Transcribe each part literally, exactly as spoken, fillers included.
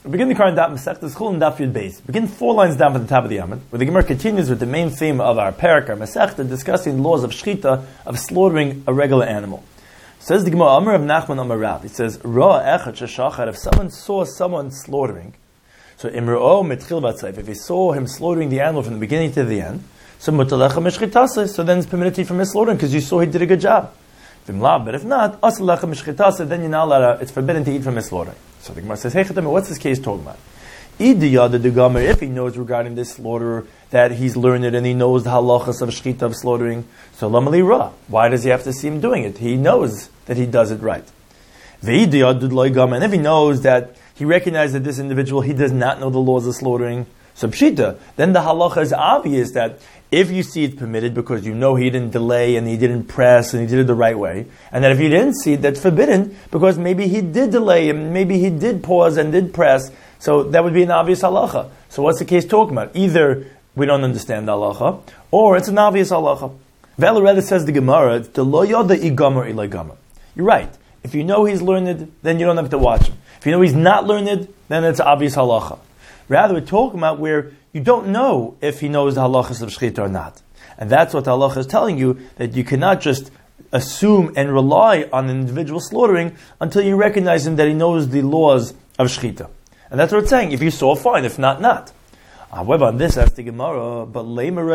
We begin the current daf Masechtas Chulin daf Yud Beis. Begin four lines down from the top of the Amud, where the Gemara continues with the main theme of our parak, our Masechta, discussing the laws of shchita, of slaughtering a regular animal. Says the Gemara, Amar of Nachman Amar Rav. It says, Ra echad sheshachar. If someone saw someone slaughtering, so imra'o mitchil batzayf. If he saw him slaughtering the animal from the beginning to the end, so mutalecha mishchitase. So then it's permitted from his slaughtering because you saw he did a good job. But if not, asalecha mishchitase. Then you're not allowed. It's forbidden to eat from his slaughtering. So the Gemara says, hey, what's this case talking about? If he knows regarding this slaughterer that he's learned it and he knows the halachas of shchita, of slaughtering, so lamali ra. Why does he have to see him doing it? He knows that he does it right. And if he knows that he recognizes that this individual, he does not know the laws of slaughtering, so pshita, then the halacha is obvious that if you see it's permitted because you know he didn't delay and he didn't press and he did it the right way, and that if you didn't see it, that's forbidden because maybe he did delay and maybe he did pause and did press, so that would be an obvious halacha. So what's the case talking about? Either we don't understand the halacha, or it's an obvious halacha. Velareda says the Gemara, the lo yoda igamar ilay gamar. You're right. If you know he's learned, then you don't have to watch him. If you know he's not learned, then it's obvious halacha. Rather, we're talking about where you don't know if he knows the halachas of shchita or not. And that's what the halacha is telling you, that you cannot just assume and rely on an individual slaughtering until you recognize him that he knows the laws of shchita. And that's what it's saying. If you saw, fine. If not, not. However, on this, as the Gemara, but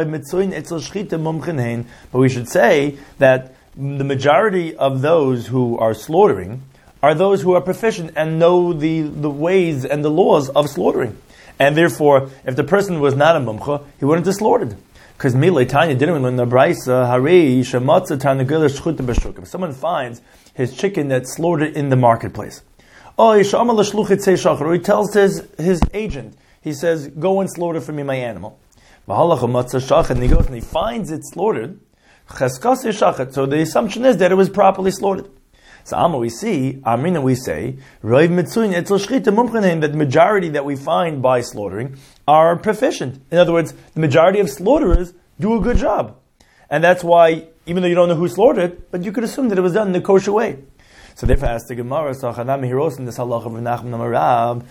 but we should say that the majority of those who are slaughtering are those who are proficient and know the, the ways and the laws of slaughtering. And therefore, if the person was not a mumcha, he wouldn't have slaughtered. Because Milay Tanya didn't learn the Braisa, Harei Shematza Tarnagila Shchuta B'Shuk. If someone finds his chicken that's slaughtered in the marketplace, or he tells his, his agent, he says, go and slaughter for me my animal. And he goes and he finds it slaughtered. So the assumption is that it was properly slaughtered. So Amma we see, Amrina we say, that the majority that we find by slaughtering are proficient. In other words, the majority of slaughterers do a good job. And that's why, even though you don't know who slaughtered it, but you could assume that it was done in a kosher way. So therefore, as the Gemara, Sachadam Hiros in this halacha of Nachman Amarav,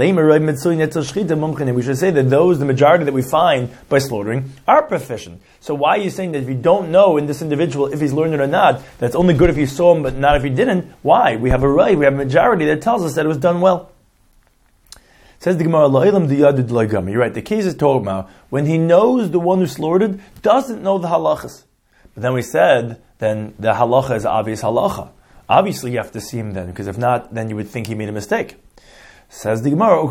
we should say that those, the majority that we find by slaughtering, are proficient. So why are you saying that if you don't know in this individual if he's learned it or not, that's only good if you saw him, but not if you didn't? Why? We have a right, we have a majority that tells us that it was done well. Says the Gemara, you're right, the case is talking about when he knows the one who slaughtered doesn't know the halachas. But then we said, then the halacha is obvious halacha. Obviously, you have to see him then, because if not, then you would think he made a mistake. Says the Gemara,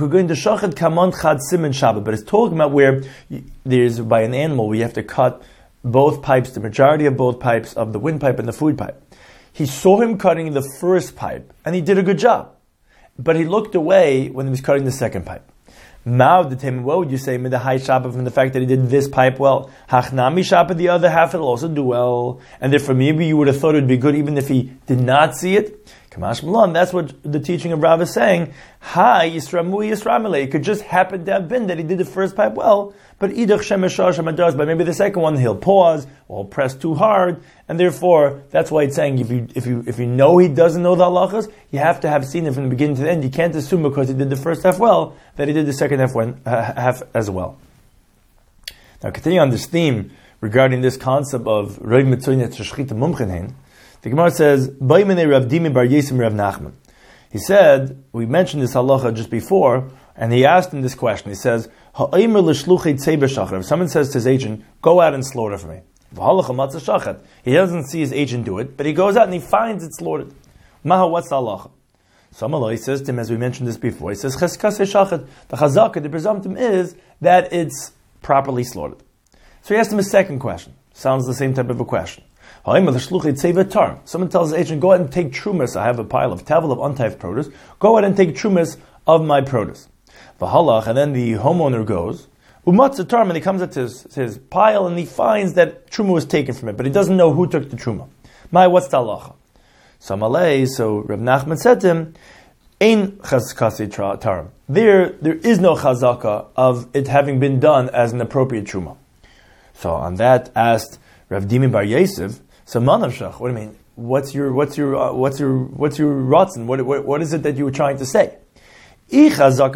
but it's talking about where there's, by an animal, we have to cut both pipes, the majority of both pipes, of the windpipe and the food pipe. He saw him cutting the first pipe, and he did a good job. But he looked away when he was cutting the second pipe. What would you say, from the fact that he did this pipe well? Hachnami Shabbat, the other half it'll also do well. And therefore maybe you would have thought it would be good even if he did not see it. Kamash Malon, that's what the teaching of Rav is saying. Ha Yisramu Yisramile. It could just happen to have been that he did the first pipe well, but Idach Shemeshah Shemadas, but maybe the second one he'll pause or press too hard, and therefore that's why it's saying if you if you if you know he doesn't know the halachas, you have to have seen it from the beginning to the end. You can't assume because he did the first half well that he did the second half, one, uh, half as well. Now continuing on this theme regarding this concept of Rav Mitzuyin Shechita Mumchenhen, the Gemara says, Rav Dimi Bar Yesim Rav Nachman. He said, we mentioned this halacha just before, and he asked him this question. He says, if someone says to his agent, go out and slaughter for me. He doesn't see his agent do it, but he goes out and he finds it slaughtered. Maha, what's the halacha? So Amalai says to him, as we mentioned this before, he says, the chazaka, the presumptive is that it's properly slaughtered. So he asked him a second question. Sounds the same type of a question. Someone tells the agent, go ahead and take trumas. I have a pile of tavel of untithed produce. Go ahead and take trumas of my produce. And then the homeowner goes, and he comes up to his, his pile and he finds that truma was taken from it, but he doesn't know who took the truma. My, what's the halacha? So Malay, so Rav Nachman said to him, Ein chazkasi taram. There, there is no chazaka of it having been done as an appropriate truma. So on that asked Rav Dimi Bar Yosef, so manav shach, what do you mean? What's your, what's your, uh, what's your, what's your ratzon? What, what, what is it that you were trying to say? If there's a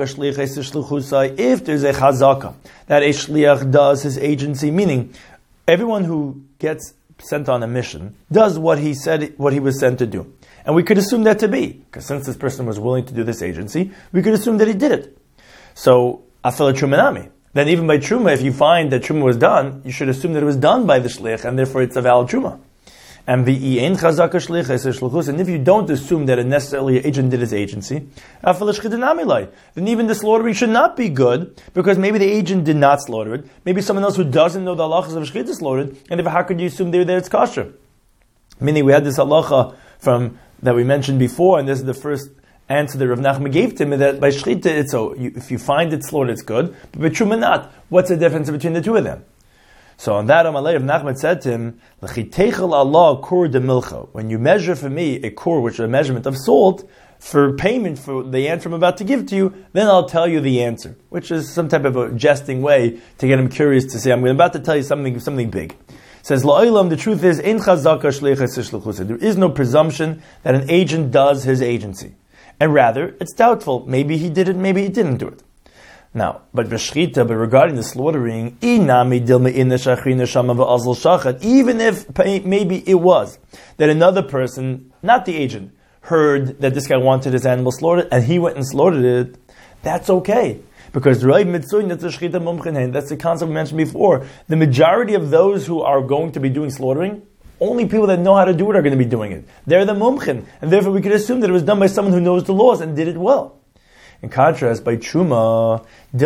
chazaka, that a shliach does his agency, meaning everyone who gets sent on a mission does what he said, what he was sent to do. And we could assume that to be, because since this person was willing to do this agency, we could assume that he did it. So, afel trumanami. Then even by truma, if you find that truma was done, you should assume that it was done by the shlich, and therefore it's a valid truma. And the ein chazaka shlich is shlichus. And if you don't assume that a necessarily agent did his agency, then even the slaughtering should not be good, because maybe the agent did not slaughter it. Maybe someone else who doesn't know the halachas of shchita slaughtered, and if how could you assume there that it's kosher? Meaning we had this halacha from that we mentioned before, and this is the first answer that Rav Nachman gave to him, that by shchita it's so you, if you find it slaughtered, it's good, but by truma not. What's the difference between the two of them? So on that Amalei, Rav Nachman said to him, "L'chiteichel Allah kur de milcha." When you measure for me a kur, which is a measurement of salt, for payment for the answer I'm about to give to you, then I'll tell you the answer, which is some type of a jesting way to get him curious to say, I'm about to tell you something, something big. Says La'olam, the truth is, in chazaka shleiches shlichusa. There is no presumption that an agent does his agency, and rather it's doubtful. Maybe he did it, maybe he didn't do it. Now, but b'shchita, but regarding the slaughtering, inami dilma inna shachrina shama v'azal shachat. Even if maybe it was that another person, not the agent, heard that this guy wanted his animal slaughtered, and he went and slaughtered it, that's okay. Because that's the concept we mentioned before. The majority of those who are going to be doing slaughtering, only people that know how to do it are going to be doing it. They're the mumchin, and therefore we could assume that it was done by someone who knows the laws and did it well. In contrast, by truma,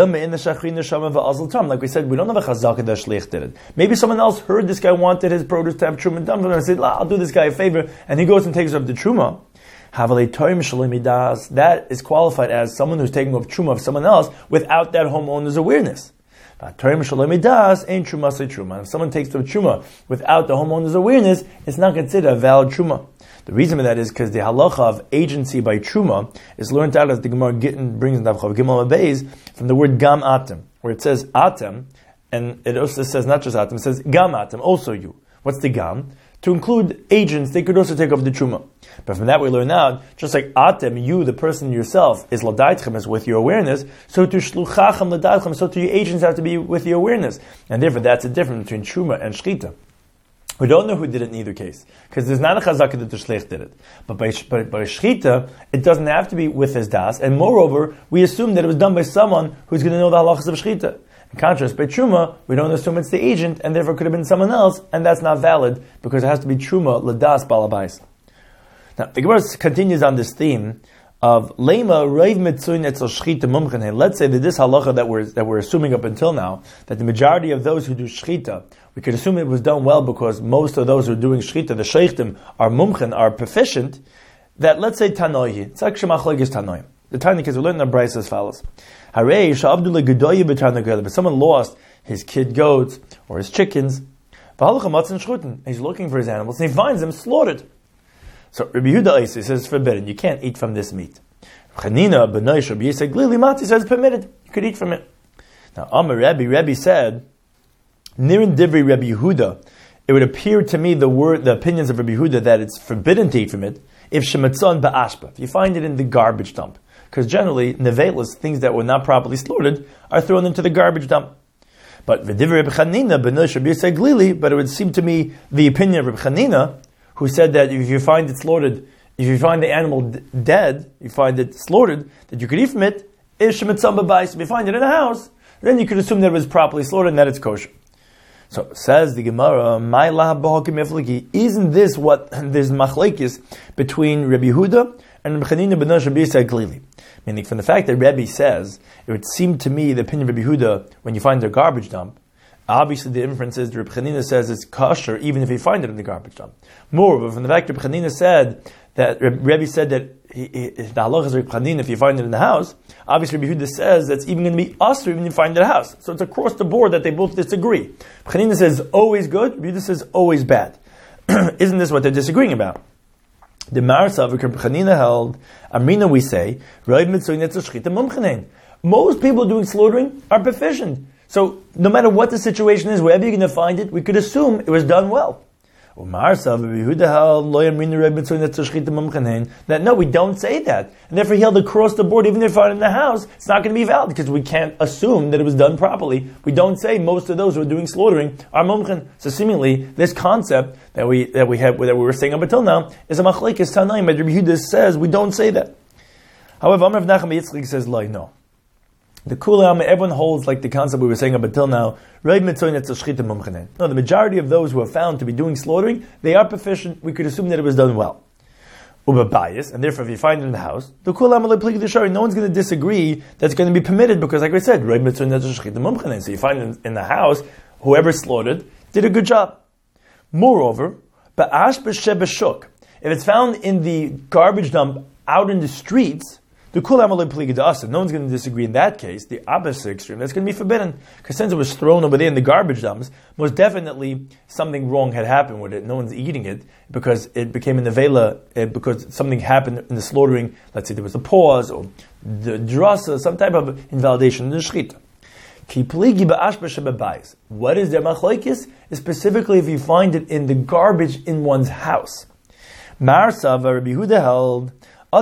like we said, we don't have a chazaka that shlich did it. Maybe someone else heard this guy wanted his produce to have truma done for him and said, I'll do this guy a favor, and he goes and takes up the truma. That is qualified as someone who's taking up truma of someone else without that homeowner's awareness. If someone takes up truma without the homeowner's awareness, it's not considered a valid truma. The reason for that is because the halacha of agency by truma is learned out as the Gemara brings in Davchav Gimel Beis from the word gam atem, where it says atem, and it also says not just atem, it says gam atem, also you. What's the gam? To include agents, they could also take off the truma. But from that we learn out, just like atem, you, the person yourself, is ladaitchem, is with your awareness, so to shluchachem ladaitchem, so to your agents have to be with your awareness. And therefore that's the difference between truma and shchita. We don't know who did it in either case, because there's not a chazaka that the shlich did it. But by, by, by shchita, it doesn't have to be with his das, and moreover, we assume that it was done by someone who's going to know the halachas of shchita. In contrast, by truma, we don't assume it's the agent, and therefore it could have been someone else, and that's not valid, because it has to be truma, ladas, balabais. Now, the Gemara continues on this theme of lema reiv mitzuin etzel shchita mumchen. Let's say that this halacha that we're that we're assuming up until now, that the majority of those who do shchita, we could assume it was done well because most of those who are doing shchita, the sheichtim, are mumchen, are proficient. That let's say tanoihi, it's actually machlokes tanoim. The tiny kids we learn in the brayso as follows: Harei sha'avdu legedoye b'tarnagel. But someone lost his kid goats or his chickens. He's looking for his animals and he finds them slaughtered. So Rabbi Yehuda says it's forbidden. You can't eat from this meat. Chanina b'noi Rabbi Yisrael Glili Mati says it's permitted. You could eat from it. Now Amar Rebbe, Rebbe said, Nirin Divri Rabbi Yehuda. It would appear to me the word, the opinions of Rabbi Yehuda that it's forbidden to eat from it if shematzon ba'ashpa. If you find it in the garbage dump, because generally nevelas, things that were not properly slaughtered, are thrown into the garbage dump. But v'divrei Rabbi Chanina b'noi Rabbi Yisrael Glili. But it would seem to me the opinion of Rabbi Chanina, who said that if you find it slaughtered, if you find the animal d- dead, you find it slaughtered, that you could eat from it, if you find it in a house, then you could assume that it was properly slaughtered and that it's kosher. So, says the Gemara, isn't this what there's machlekes between Rabbi Yehuda and Rabbi Chanina ben Rabbi Yisrael Glili? Meaning, from the fact that Rebbe says, it would seem to me the opinion of Rabbi Yehuda, when you find a garbage dump, obviously, the inference is that Rabbi Chanina says it's kosher even if you find it in the garbage dump. Moreover, from the fact that Rabbi Chanina said that Rebbe said that he, he, the halach is Rabbi Chanina if you find it in the house, obviously Rabbi Yehuda says that's even going to be usher even if you find it in the house. So it's across the board that they both disagree. Rabbi Chanina says always good, Rabbi Yehuda says always bad. Isn't this what they're disagreeing about? The Marsa of Rabbi Chanina held, Amrina we say, most people doing slaughtering are proficient. So, no matter what the situation is, wherever you're going to find it, we could assume it was done well. That no, we don't say that. And therefore he held across the board, even if it's in the house, it's not going to be valid because we can't assume that it was done properly. We don't say most of those who are doing slaughtering are mumchen. So seemingly this concept that we that we have that we were saying up until now is a machlekes Tanaim. But Rabbi Yehuda says we don't say that. However, Amar Rav Nachman Yitzchak says like no. The Kulam, everyone holds like the concept we were saying up until now. No, the majority of those who are found to be doing slaughtering, they are proficient. We could assume that it was done well. Bias, and therefore if you find it in the house, the Kulam, no one's going to disagree that's going to be permitted because, like I said, so you find it in the house, whoever slaughtered did a good job. Moreover, if it's found in the garbage dump out in the streets, the Kulam no one's going to disagree in that case. The opposite extreme, that's going to be forbidden. Because since it was thrown over there in the garbage dumps, most definitely something wrong had happened with it. No one's eating it because it became an avela, because something happened in the slaughtering. Let's say there was a pause or the drasa, some type of invalidation in the shechita. What is their machlokes? Specifically if you find it in the garbage in one's house. Marsav, Rabbi Yehuda held, a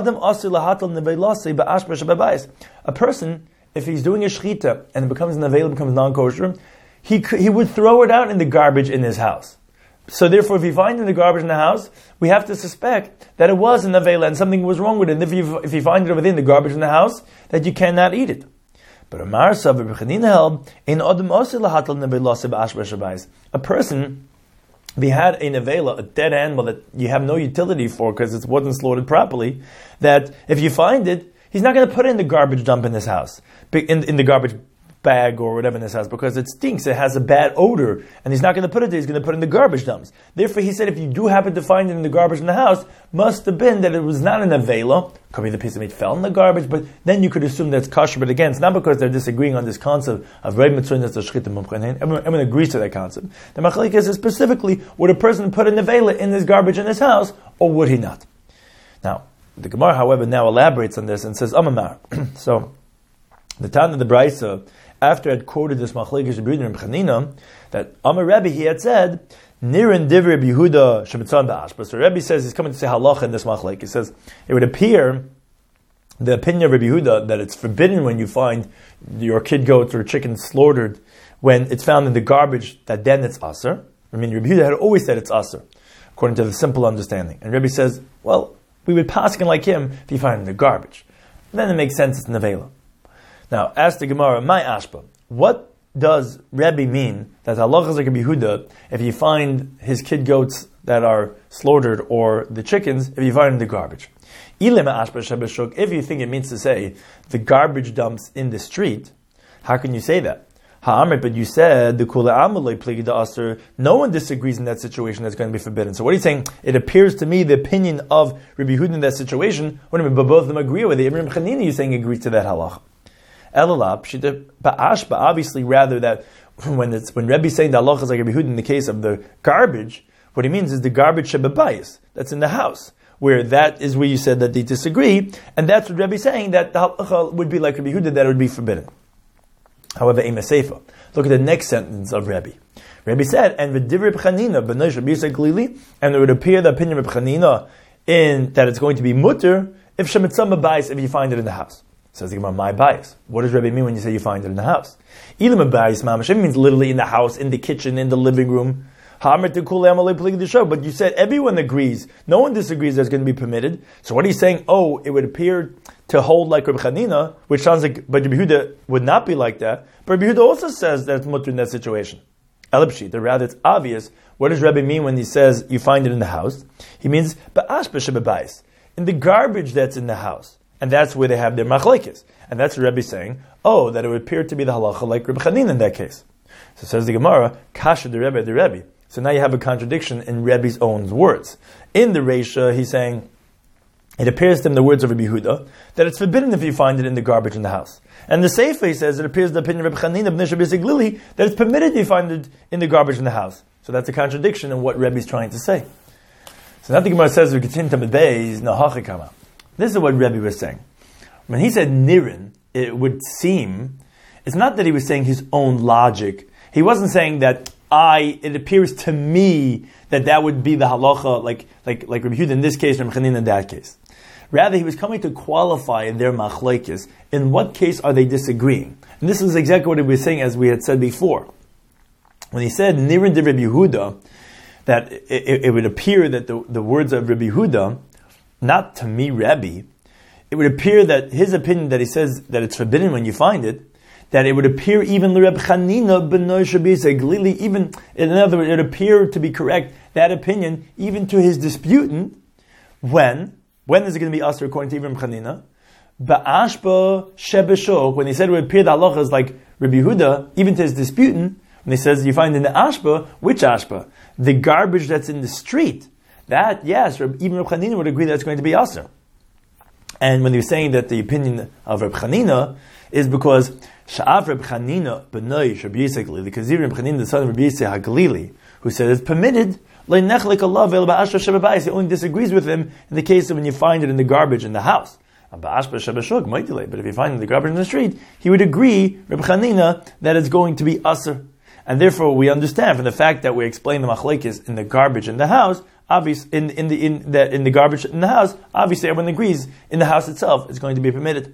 person, if he's doing a shechita and it becomes an avela, becomes non-kosher, he he would throw it out in the garbage in his house. So therefore, if you find it in the garbage in the house, we have to suspect that it was an avela and something was wrong with it. And if you if you find it within the garbage in the house, that you cannot eat it. But Amar Sav B'Chanina held in Adam Osir Lahatal Nevelase B'Ashba Shabbos. A person, if he had a nevela, a dead animal that you have no utility for because it wasn't slaughtered properly, that if you find it, he's not going to put it in the garbage dump in his house, in, in the garbage bag or whatever in his house, because it stinks, it has a bad odor, and he's not going to put it there, he's going to put it in the garbage dumps. Therefore, he said if you do happen to find it in the garbage in the house, must have been that it was not an nevela, could be the piece of meat fell in the garbage, but then you could assume that's kosher. But again, it's not because they're disagreeing on this concept of Reb Mitzvah that's a shchita mumchanein. Everyone agrees to that concept. The machlekes is specifically, would a person put a nevela in his garbage in his house, or would he not? Now, the Gemara, however, now elaborates on this and says, Amamar. So, the Tana of the Braisa, after I had quoted this machlekes Rebbe and Chanina, that Amar Rebbe, he had said, Nirin divrei Rabbi Yehuda shemitzan ba'ashba. So Rebbe says, he's coming to say halacha in this machlekes. He says, it would appear, the opinion of Rabbi Yehuda, that it's forbidden when you find your kid goats or chicken slaughtered, when it's found in the garbage, that then it's aser. I mean, Rabbi Yehuda had always said it's aser, according to the simple understanding. And Rebbe says, well, we would paskin like him if you find it in the garbage. Then it makes sense it's nevela. Now, ask the Gemara, my ashpa, what does Rebbe mean that halacha is like Rabbi Yehuda if you find his kid goats that are slaughtered or the chickens if you find them in the garbage? If you think it means to say the garbage dumps in the street, how can you say that? But you said the kula amalei pligi da aser. No one disagrees in that situation that's going to be forbidden. So what are you saying? It appears to me the opinion of Rabbi Yehuda in that situation. What do you mean? But both of them agree with it. Ibn Chanina, you're saying agrees to that halacha. Obviously, rather that when it's when Rebbe is saying the halacha is like Rabbi Yehuda in the case of the garbage, what he means is the garbage shebebayis that's in the house, where that is where you said that they disagree, and that's what Rebbe is saying that the halacha would be like Rabbi Yehuda, that it would be forbidden. However, Ema Seifa, look at the next sentence of Rebbe. Rebbe said, and v'divrei Chanina b'nei Rabbi Yisrael Glili, and it would appear the opinion of Chanina in that it's going to be mutter if shemitzam b'bayis if you find it in the house. Says the Gemara, my bias. What does Rebbe mean when you say you find it in the house? Ilim bias mamash. It means literally in the house, in the kitchen, in the living room. But you said everyone agrees. No one disagrees that's going to be permitted. So what are you saying? Oh, it would appear to hold like Rabbi Chanina, which sounds like, but Rabbi Yehuda would not be like that. But Rabbi Yehuda also says that it's mutter in that situation. Elipshi, the rather it's obvious. What does Rebbe mean when he says you find it in the house? He means in the garbage that's in the house. And that's where they have their machlekes. And that's what Rebbe is saying, oh, that it would appear to be the halacha like Rebbe Chanina in that case. So says the Gemara, kasha the Rebbe the Rebbe. So now you have a contradiction in Rebbe's own words. In the Reisha, he's saying, it appears to him the words of Rabbi Yehuda, that it's forbidden if you find it in the garbage in the house. And the Seifa, he says, it appears the opinion of Rebbe Chanina, B'nei Rabbi Yisrael Glili, that it's permitted if you find it in the garbage in the house. So that's a contradiction in what Rebbe is trying to say. So now the Gemara says, we continue to Beis, Nahachikama. This is what Rebbe was saying. When he said nirin, it would seem, it's not that he was saying his own logic. He wasn't saying that I, it appears to me that that would be the halacha, like like like Rabbi Yehuda in this case, Rabbi Chanina in that case. Rather, he was coming to qualify their machlekes. In what case are they disagreeing? And this is exactly what he was saying, as we had said before. When he said Nirin de Rabbi Yehuda, that it, it, it would appear that the, the words of Rabbi Yehuda, not to me, Rabbi, it would appear that his opinion that he says that it's forbidden when you find it, that it would appear even Reb Chanina b'noi Shabisa Glili, even in other words, it would appear to be correct, that opinion, even to his disputant, when, when is it going to be usher according to Reb Chanina? Ba'ashba shebeshok, when he said it would appear the halacha is like Rabbi Yehuda, even to his disputant, when he says you find in the ashba, which ashba? The garbage that's in the street. That, yes, even Reb Chanina would agree that's going to be usher. And when he was saying that the opinion of Reb Chanina is because Sha'av Reb Chanina b'noi Rabbi Yisrael Galili, because Reb Chanina, the son of Rabbi Yisrael HaGalili, who said it's permitted, he only disagrees with him in the case of when you find it in the garbage in the house. But if you find it in the garbage in the street, he would agree, Reb Chanina, that it's going to be asr. And therefore we understand from the fact that we explain the machlekes in the garbage in the house, obviously in, in the in the in the garbage in the house, obviously everyone agrees in the house itself it's going to be permitted.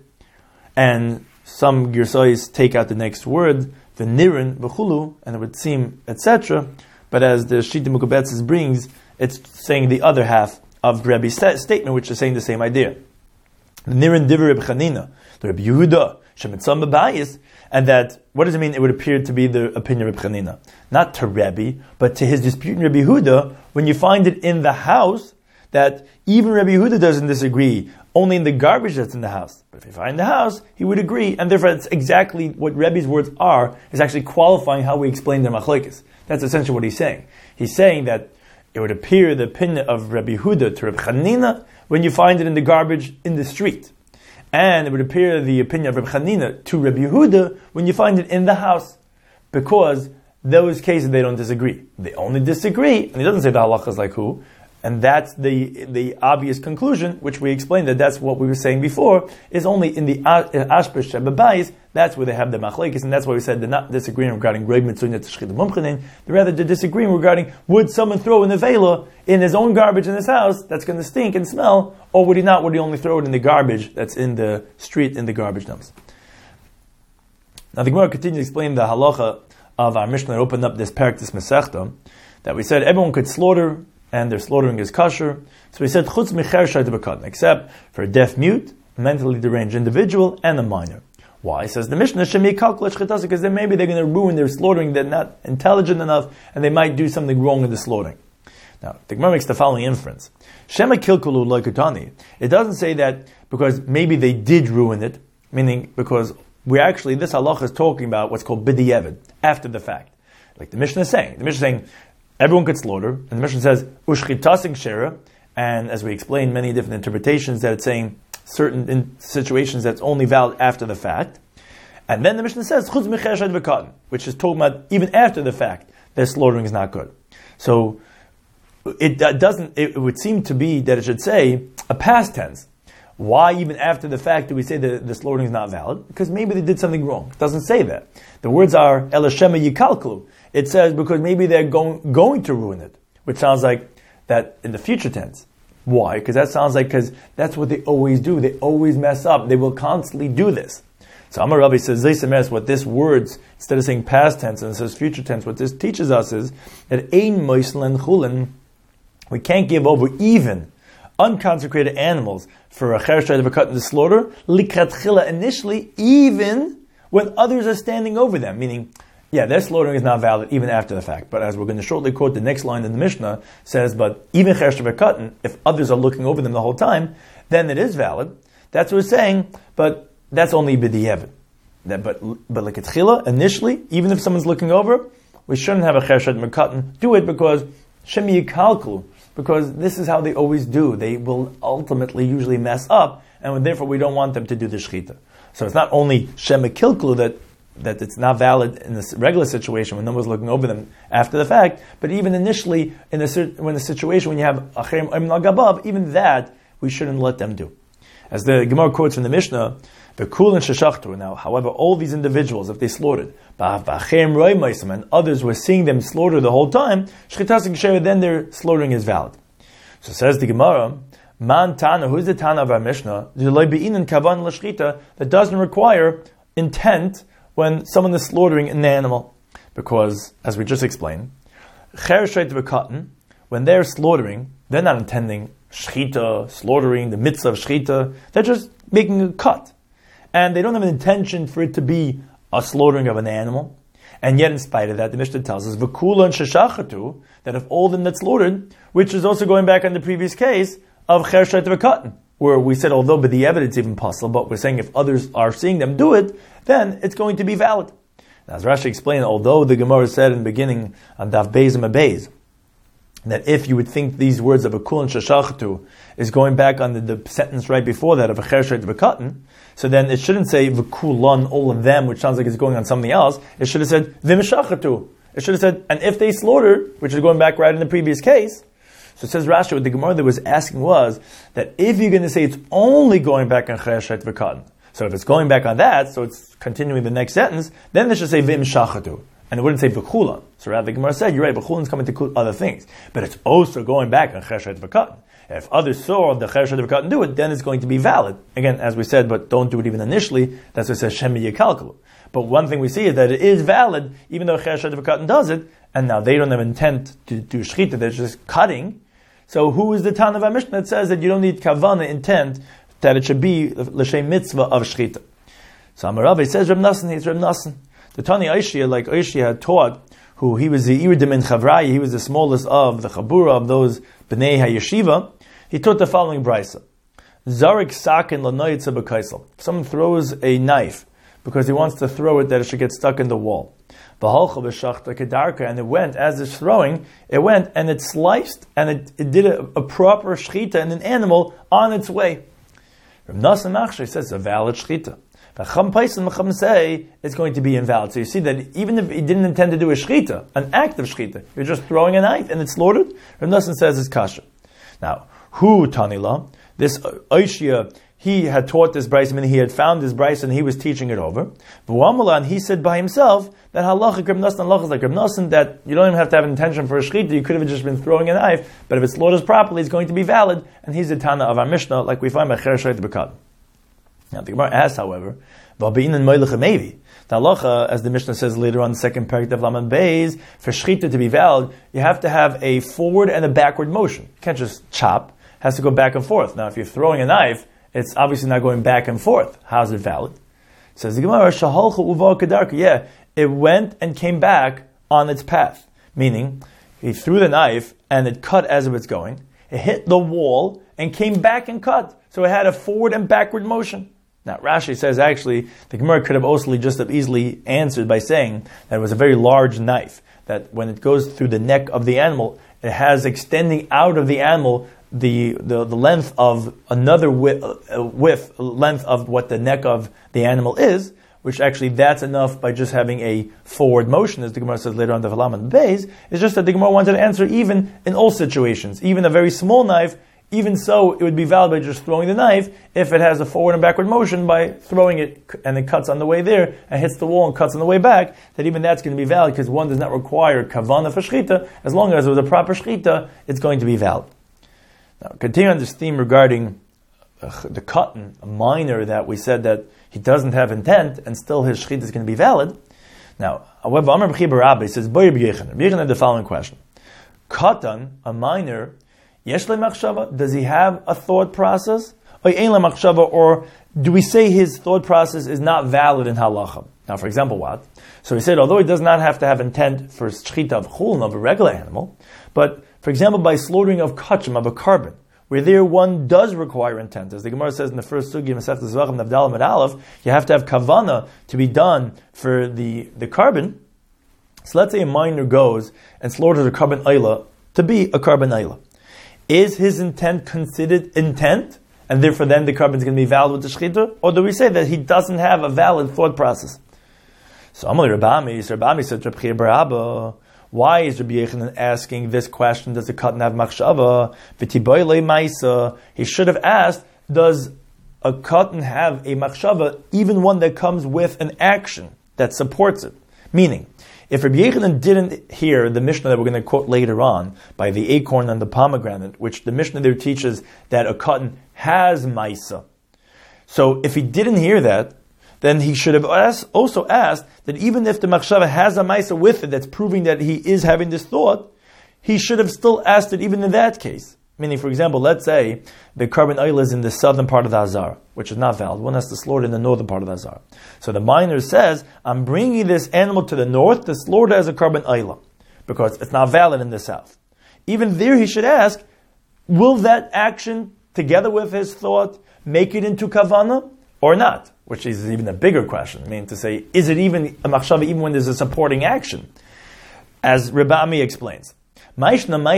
And some Girsais take out the next word, the nirin, v'chulu, and it would seem, et cetera. But as the Shita Mukabetzis brings, it's saying the other half of Rebbe's st- statement, which is saying the same idea. The nirin divrei Reb Chanina, the Reb Yehuda, shemitzam b'bayis, and that, what does it mean? It would appear to be the opinion of Reb Chanina. Not to Rebbe, but to his disputant Reb Yehuda, when you find it in the house, that even Rabbi Yehuda doesn't disagree, only in the garbage that's in the house. But if you find the house, he would agree, and therefore that's exactly what Rebbe's words are, is actually qualifying how we explain their machlekes. That's essentially what he's saying. He's saying that it would appear the opinion of Rabbi Yehuda to Reb Chanina when you find it in the garbage in the street. And it would appear the opinion of Reb Chanina to Rabbi Yehuda when you find it in the house. Because those cases they don't disagree. They only disagree, and he doesn't say the halacha is like who, and that's the the obvious conclusion, which we explained that that's what we were saying before, is only in the Ashper Shebabayis, that's where they have the machlekes, and that's why we said they're not disagreeing regarding Greg Mitzvah to Shechita Mumchanin, they're rather they're disagreeing regarding would someone throw in the Vela in his own garbage in his house that's going to stink and smell, or would he not, would he only throw it in the garbage that's in the street in the garbage dumps. Now the Gemara continues to explain the halacha of our Mishnah that opened up this parak, this Masechta, that we said everyone could slaughter, and their slaughtering is kosher. So we said, chutz micher shayt b'katan, except for a deaf mute, a mentally deranged individual, and a minor. Why? Says the Mishnah, shemi kalkul shchitasa, because then maybe they're going to ruin their slaughtering, they're not intelligent enough, and they might do something wrong in the slaughtering. Now, the Gemara makes the following inference. Shema kilkulu loikutani. It doesn't say that because maybe they did ruin it, meaning because we actually, this halacha is talking about what's called b'di'evid, after the fact. Like the Mishnah is saying. The Mishnah is saying, everyone could slaughter, and the Mishnah says, ushchitasing shera, and as we explained, many different interpretations that it's saying certain in situations that's only valid after the fact. And then the Mishnah says, chutz micher shayt b'katan, which is talking about even after the fact, their slaughtering is not good. So, it doesn't, it would seem to be that it should say a past tense. Why even after the fact do we say that the slaughtering is not valid? Because maybe they did something wrong. It doesn't say that. The words are elashema yikalklu. It says because maybe they're going going to ruin it, which sounds like that in the future tense. Why? Because that sounds like because that's what they always do. They always mess up. They will constantly do this. So Amar Rabbi says, Zaysemes, what this words, instead of saying past tense and it says future tense, what this teaches us is that ein moislen chulin, we can't give over even unconsecrated animals for a cheresh to cut in the slaughter, likratchila, initially, even when others are standing over them. Meaning, yeah, their slaughtering is not valid even after the fact. But as we're going to shortly quote, the next line in the Mishnah says, but even cheresh to cut, if others are looking over them the whole time, then it is valid. That's what we're saying, but that's only b'di'evid. That, but but likratchila, initially, even if someone's looking over, we shouldn't have a cheresh to cut. Do it because shemi yikalklu. Because this is how they always do. They will ultimately usually mess up, and therefore we don't want them to do the shechita. So it's not only shema kilklu that that it's not valid in this regular situation when no one's looking over them after the fact, but even initially in a when the situation when you have acherim al gabav, even that we shouldn't let them do. As the Gemara quotes from the Mishnah, V'kulin sheshachtu. Now, however, all these individuals, if they slaughtered, and others were seeing them slaughter the whole time, then their slaughtering is valid. So says the Gemara, Man Tana, who is the Tana of our Mishnah, that doesn't require intent when someone is slaughtering an animal. Because, as we just explained, when they're slaughtering, they're not intending shchita, slaughtering, the mitzvah of shchita, they're just making a cut. And they don't have an intention for it to be a slaughtering of an animal. And yet, in spite of that, the Mishnah tells us, V'kula and sheshachatu, that if all of them that slaughtered, which is also going back on the previous case of cher shayt v'katan, where we said, although but the evidence even possible, but we're saying if others are seeing them do it, then it's going to be valid. Now, as Rashi explained, although the Gemara said in the beginning on Daf Beis and Beis, that if you would think these words of a kul and sheshachatu is going back on the, the sentence right before that of a cher shayt v'katan, so then it shouldn't say v'kulan, all of them, which sounds like it's going on something else. It should have said v'meshachatu. It should have said, and if they slaughtered, which is going back right in the previous case. So it says Rashi, what the Gemara that was asking was that if you're going to say it's only going back on cher shayt v'katan, so if it's going back on that, so it's continuing the next sentence, then they should say v'meshachatu. And it wouldn't say v'chulan. So rather the Gemara said, you're right, v'chulan's coming to include other things. But it's also going back on cher shayt v'katan. If others saw the cher shayt v'katan do it, then it's going to be valid. Again, as we said, but don't do it even initially. That's what it says, Shem yikalkalu. But one thing we see is that it is valid, even though cher shayt v'katan does it, and now they don't have intent to do shchita, they're just cutting. So who is the Tana of our Mishnah that says that you don't need kavana, intent, that it should be l'shem mitzvah of shchita? So Amarav, says Reb Nassan, he's Reb Nassan. The Tani Aishia, like Aishia had taught, who he was the Iridim in Chavraya, he was the smallest of the Chabura, of those Bnei HaYeshiva, he taught the following brisa. Zarik sakin l'noyitza b'kaisel. If someone throws a knife, because he wants to throw it that it should get stuck in the wall. V'halcha b'shachta kedarka, and it went, as it's throwing, it went and it sliced, and it, it did a, a proper shchita in an animal on its way. Reb Nassan Machshir says it's a valid shchita. Chacham Paisan Chacham say it's going to be invalid. So you see that even if he didn't intend to do a shchita, an act of shchita, you're just throwing a knife and it's slaughtered, Reb Nassan says it's kasher. Now, who Tanila? This Oishia, he had taught this brayso, and he had found this brayso and he was teaching it over. V'wamalan, he said by himself that halacha Reb Nassan, halacha is like Reb Nassan, that you don't even have to have intention for a shchita, you could have just been throwing a knife, but if it slaughters properly, it's going to be valid, and he's the Tana of our Mishnah, like we find by cher shayt v'katan. Now the Gemara asks, however, V'abein and moilech maybe. The halacha, as the Mishnah says later on, the second parak of Lamed Beis, for shchita to be valid, you have to have a forward and a backward motion. You can't just chop; it has to go back and forth. Now, if you're throwing a knife, it's obviously not going back and forth. How's it valid? It says the Gemara, Shahalcha uva kedarka. Yeah, it went and came back on its path. Meaning, he threw the knife and it cut as it was going. It hit the wall and came back and cut. So it had a forward and backward motion. Now, Rashi says actually, the Gemara could have also just have easily answered by saying that it was a very large knife, that when it goes through the neck of the animal, it has extending out of the animal the the, the length of another width, uh, width, length of what the neck of the animal is, which actually that's enough by just having a forward motion, as the Gemara says later on the Valam and the Beis. It's just that the Gemara wanted to answer even in all situations, even a very small knife. Even so, it would be valid by just throwing the knife if it has a forward and backward motion by throwing it and it cuts on the way there and hits the wall and cuts on the way back, that even that's going to be valid because one does not require kavana for shchita. As long as it was a proper shchita, it's going to be valid. Now, continuing on this theme regarding uh, the cotton, a minor that we said that he doesn't have intent and still his shchita is going to be valid. Now, however, Amar B'chi B'Rabbi says, Boyer B'Yechan. B'Yechan had the following question. Cotton, a minor, Yesh le machshava, does he have a thought process? Or ein le machshava, or do we say his thought process is not valid in halacha? Now, for example, what? So he said, although he does not have to have intent for shchita of chulin of a regular animal, but, for example, by slaughtering of kachim, of a carbon, where there one does require intent. As the Gemara says in the first sugi, Masechtas Zvachim, Navdal Amud Aleph, you have to have kavana to be done for the, the carbon. So let's say a miner goes and slaughters a carbon ayla to be a carbon ayla. Is his intent considered intent, and therefore then the carbon is going to be valid with the shchita? Or do we say that he doesn't have a valid thought process? So Amalei Rabami, so Rabami said, Rabbi Barabba, why is Rabbi Yechanan asking this question, does the cotton have machshava? V'tiboy le maisa. He should have asked, does a katan have a machshava, even one that comes with an action that supports it? Meaning, if Rabbi Yechanan didn't hear the Mishnah that we're going to quote later on, by the acorn and the pomegranate, which the Mishnah there teaches that a katan has maisa. So if he didn't hear that, then he should have asked, also asked that even if the machshava has a maisa with it, that's proving that he is having this thought, he should have still asked it even in that case. Meaning, for example, let's say the carbon oil is in the southern part of the Hazar, which is not valid. One has to slaughter in the northern part of the Hazar. So the miner says, I'm bringing this animal to the north to slaughter as a carbon oil, because it's not valid in the south. Even there he should ask, will that action, together with his thought, make it into kavana or not? Which is even a bigger question. I mean, to say, is it even a machshava even when there's a supporting action? As Rebbe Ami explains, why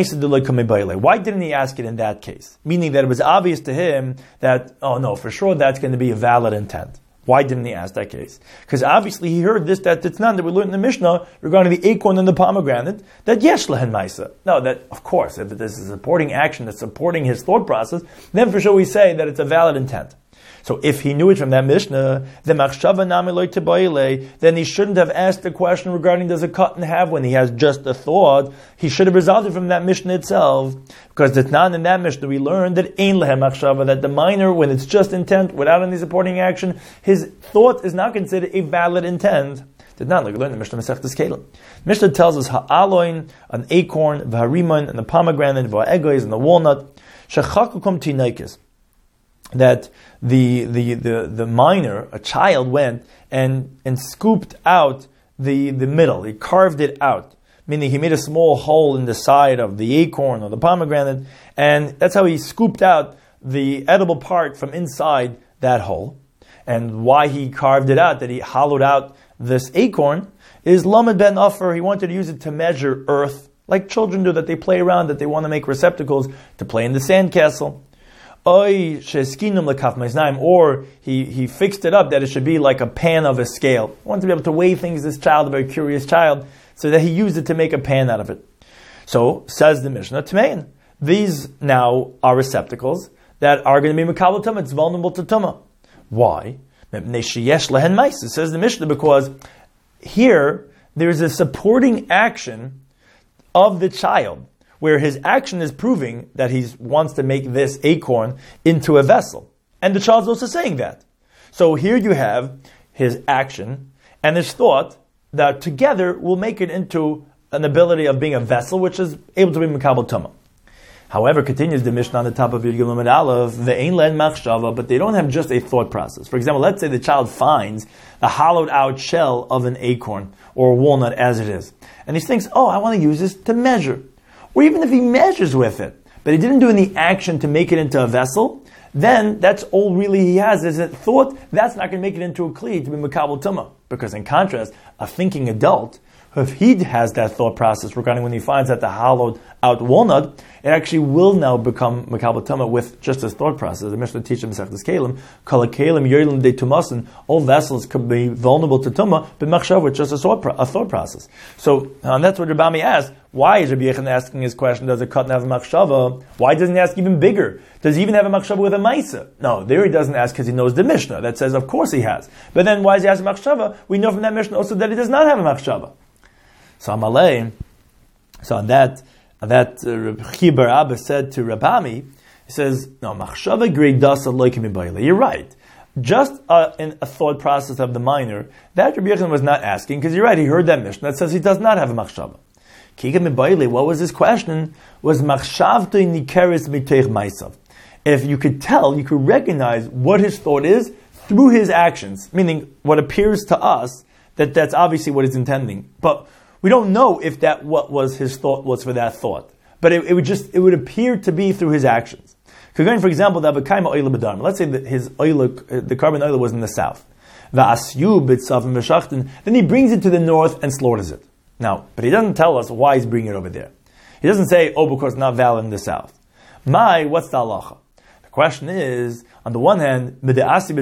didn't he ask it in that case? Meaning that it was obvious to him that, oh no, for sure that's going to be a valid intent. Why didn't he ask that case? Because obviously he heard this, that it's not that we learned in the Mishnah regarding the acorn and the pomegranate, that yesh lehen maisa. No, that, of course, if there's a supporting action that's supporting his thought process, then for sure we say that it's a valid intent. So if he knew it from that Mishnah, then he shouldn't have asked the question regarding does a katan have when he has just a thought. He should have resulted from that Mishnah itself, because it's not in that Mishnah we learned that ein lehem machshava, that the minor, when it's just intent without any supporting action, his thought is not considered a valid intent. Did not like we learned in the Mishnah Masechtas Kelim. Mishnah tells us ha'aloin, an acorn, v'harimon, and the pomegranate, v'ha'egois, and the walnut, shechakukum tinaikis, that the, the, the, the miner, a child, went and, and scooped out the, the middle. He carved it out. Meaning he made a small hole in the side of the acorn or the pomegranate, and that's how he scooped out the edible part from inside that hole. And why he carved it out, that he hollowed out this acorn, is Lamed ben Offer. He wanted to use it to measure earth, like children do, that they play around, that they want to make receptacles to play in the sandcastle. Or he, he fixed it up that it should be like a pan of a scale. He wanted to be able to weigh things, this child, a very curious child, so that he used it to make a pan out of it. So, says the Mishnah, Tmein, these now are receptacles that are going to be Mekabel Tumah, it's vulnerable to Tumah. Why? It says the Mishnah, because here there's a supporting action of the child, where his action is proving that he wants to make this acorn into a vessel. And the child's also saying that. So here you have his action and his thought that together will make it into an ability of being a vessel, which is able to be Mekabel Tumah. However, continues the Mishnah on the top of Yud Gimel Amud Aleph, the Ein Len Machshava, but they don't have just a thought process. For example, let's say the child finds a hollowed out shell of an acorn or a walnut as it is. And he thinks, oh, I want to use this to measure. Or even if he measures with it, but he didn't do any action to make it into a vessel, then that's all really he has is a thought. That's not going to make it into a kli to be Mekabel Tumah. Because in contrast, a thinking adult, if he has that thought process regarding when he finds that the hollowed out walnut, it actually will now become Mekabel Tumah with just his thought process. The Mishnah teaches himself this Kalim, Kol Kalim Yolim De Tumasin, all vessels could be vulnerable to Tumah, but Machshav with just a thought, pro- a thought process. So, and that's what Rabbi Ami asked. Why is Rabbi Yechon asking his question, does a katan have a machshava? Why doesn't he ask even bigger? Does he even have a machshava with a maisa? No, there he doesn't ask because he knows the Mishnah that says, of course he has. But then why is he asking machshava? We know from that Mishnah also that he does not have a machshava. So Amalei, so on that, on that uh, Chibar Abba said to Rabami, he says, no, machshava greidas aloikim ibayla. You're right. Just uh, in a thought process of the minor, that Rabbi Yechon was not asking, because you're right, he heard that Mishnah that says he does not have a machshava. What was his question? Was machshavtoi nikeres miteich maisav. If you could tell, you could recognize what his thought is through his actions, meaning what appears to us that that's obviously what he's intending. But we don't know if that what was his thought was for that thought. But it, it would just it would appear to be through his actions. Going, for example, the avakaima oila b'dharma. Let's say that his oila, the carbon oil was in the south. Va'asyu b'tzav v'shachtin. Then he brings it to the north and slaughters it. Now, but he doesn't tell us why he's bringing it over there. He doesn't say, oh, because it's not valid in the south. My, what's the halacha? The question is, on the one hand, from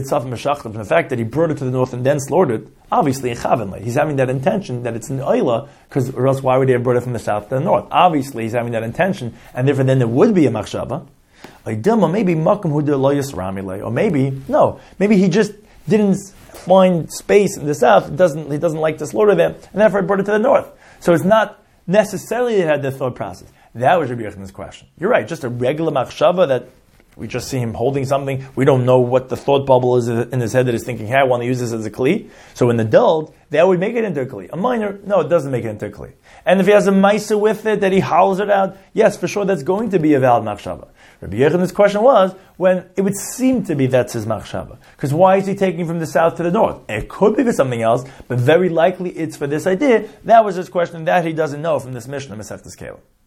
the fact that he brought it to the north and then slaughtered it, obviously, he's having that intention that it's an oila, because or else why would he have brought it from the south to the north? Obviously, he's having that intention, and therefore then there would be a machshava. Or maybe Makam Hu de Lo Yisramile. Or maybe, no, maybe he just didn't find space in the south, doesn't he doesn't like to slaughter them, and therefore he brought it to the north. So it's not necessarily it had the thought process. That was Rabbi Yochanan's question. You're right, just a regular machshava that we just see him holding something. We don't know what the thought bubble is in his head that is thinking, hey, I want to use this as a kli. So an adult, that would make it into a kli. A minor, no, it doesn't make it into a kli. And if he has a maisa with it, that he howls it out, yes, for sure, that's going to be a valid machshava. Rabbi Yochanan's question was, when it would seem to be that's his machshava. Because why is he taking from the south to the north? It could be for something else, but very likely it's for this idea. That was his question, that he doesn't know from this Mishnah, Masechtas Kelim.